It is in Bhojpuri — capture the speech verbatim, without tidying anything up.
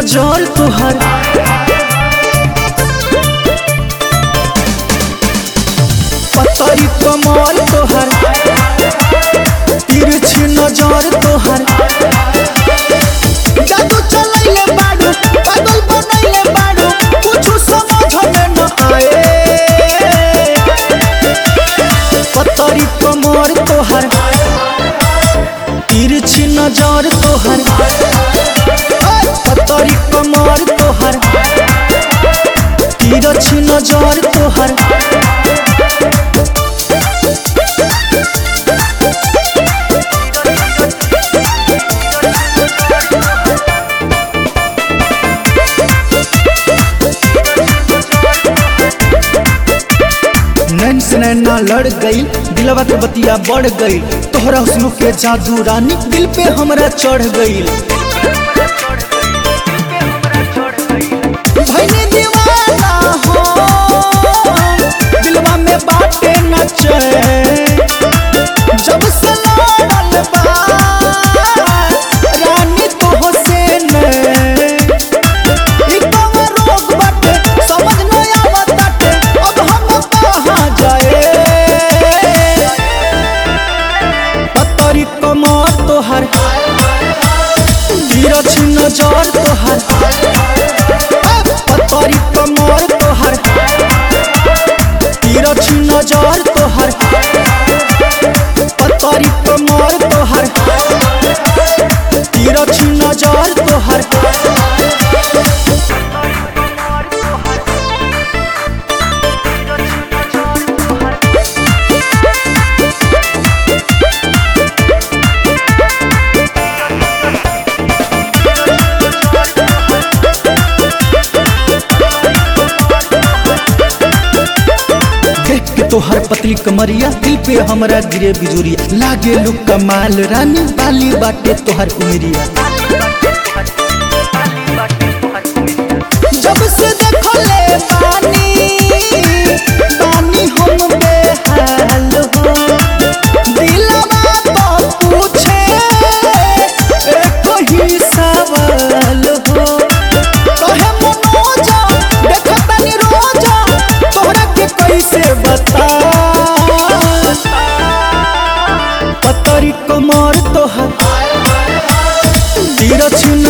नजर तोहर पतरी कमर तोहर तिरछी नजर तोहर जादू चलैले बाड़ू पागल बनैले बाड़ू कुछ समझ में न आए पतरी कमर तोहर तिरछी नजर तोहर पतरी कमर तोहर तिरछी नजर तोहर नैन से नैना लड़ गई दिलवा के बतिया बढ़ गई तोहरा हुस्न के जादू रानी दिल पे हमरा चढ़ गई भइनी दीवाना हो दिलवा में बाटे नचे जब से लड़ल बा रानी तो से ने ई कौन रोग बाटे समझ न आवत बाटे अब हम कहां जाए पतरी कमर तोहर तिरछी नजर तोहर पतरी कमर तोहर तिरछी नजर तोहर पतरी कमर तोहर तिरछी नजर तोहर तोहर पतली कमरिया दिल पे हमरा गिरे बिजुरिया लागे लुक कमाल रानी बाली बाटे तोहर उमरिया जब से देखले बानी बानी हम बेहाल हो दिलवा तो पूछे एक ही सवाल हो कहे मनोजा देखतानी रोजा तोहरा के कैसे बता पतरी कमर तोहर तिरछी